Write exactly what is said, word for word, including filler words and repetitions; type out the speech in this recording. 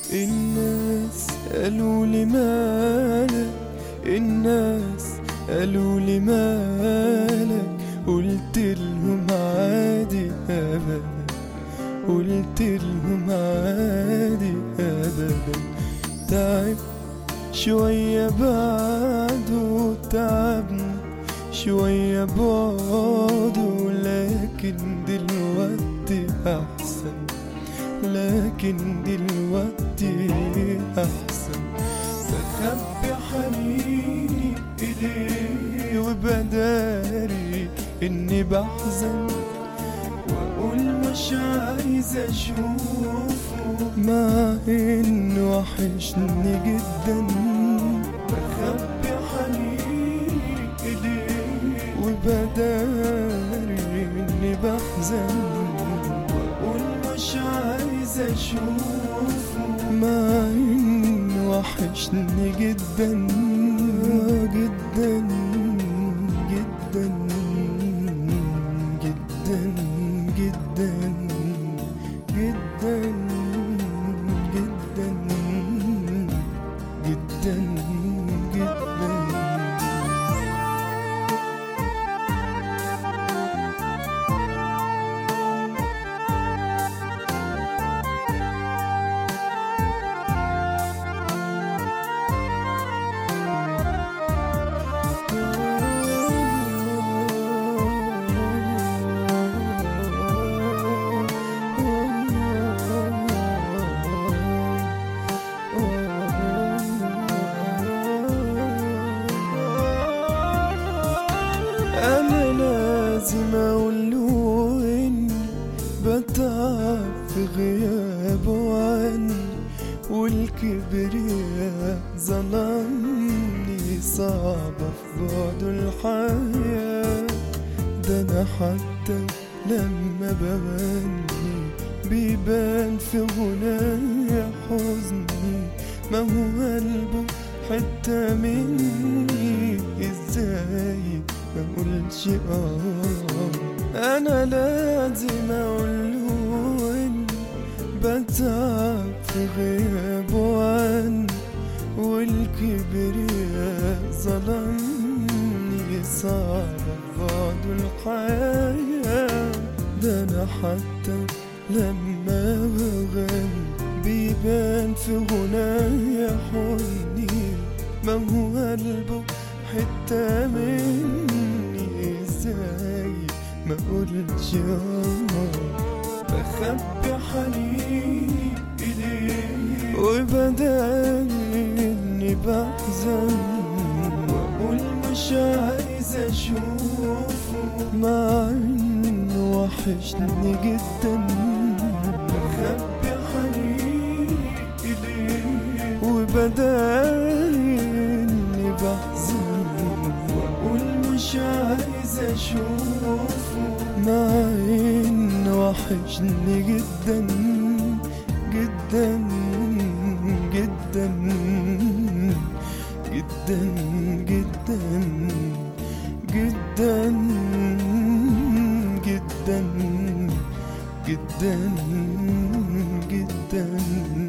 الناس قالوا لي مالك، الناس قالوا لي مالك، قلت لهم عادي ابدا، قلت لهم عادي ابدا. تعب شوية بعده، تعبني شوية بعده، لكن دلوقتي احسن، لكن دلوقتي احسن. بخبي حنيني اليه وبداري اني بحزن، واقول مش عايز اشوفه مع انه وحشني جدا. بخبي حنيني اليه وبداري اني بحزن، واقول مش عايز اشوفه مع انه وحشني جدا جدا جدا جدا جدا جدا جدا جدا جدا. أنا لازم أقوله إني بتعب في غيابه عني، والكبرياء ظلمني، صعبة في بعده الحياة. ده أنا حتى لما بغني بيبان في غنايا حزني، ما هو قلبه حتة مني، ازاي ما اقولش اه. انا لازم اقوله اني بتعب في غيابه عني، والكبرياء ظلمني، صعبة بعده الحياة. ده انا حتى لما بغني بيبان في غنايا حزني، ما هو قلبه حتة مني، ازاي ما اقولش اه. بخبي حنيني اليه وبداري اني بحزن، واقول مش عايز اشوفه مع انه وحشني جدا. بخبي حنيني اليه وبداري اني بحزن، واقول مش عايز اشوفه مع انه وحشني جدا جدا جدا جدا جدا جدا جدا جدا جدا.